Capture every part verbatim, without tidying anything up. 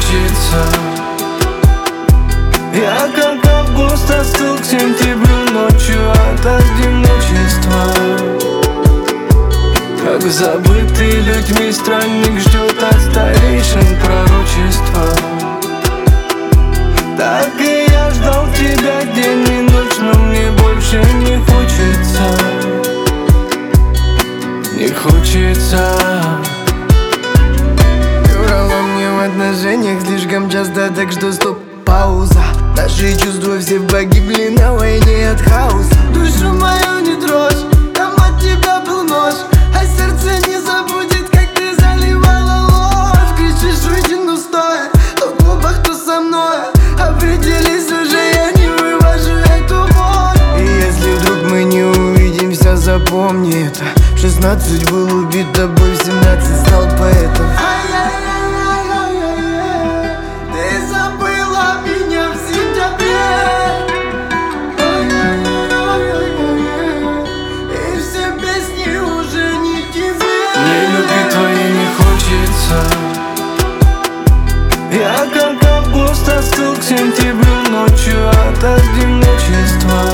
хочется. Я как август остыл к сентябрю ночью от одиночества. Как забытый людьми странник ждет от старейшин пророчества. Так и я ждал тебя день и ночь, но мне больше не хочется. Не хочется. Ты врала мне в отношениях слишком часто, так что стоп, пауза. Наши чувства все погибли на войне от хаоса. Душу мою не трожь, там от тебя был нож, а сердце не забудет, как ты заливала ложь. Кричишь, выйди, стоя, то в клубах, то со мной. Определись уже, я не вывожу эту боль. И если вдруг мы не увидимся, запомни это. В шестнадцать был убит тобой, в семнадцать стал поэтом. Ты забыла меня в сентябре, и все песни уже не тебе. Мне любви твоей не хочется. Я как август остыл к сентябрю ночью от одиночества.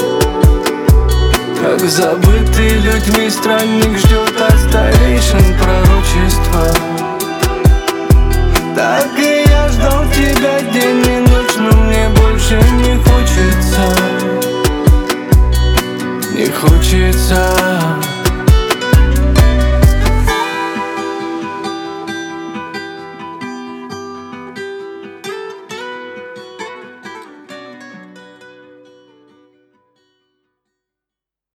Как забытый людьми странник ждет от старейшин пророчества.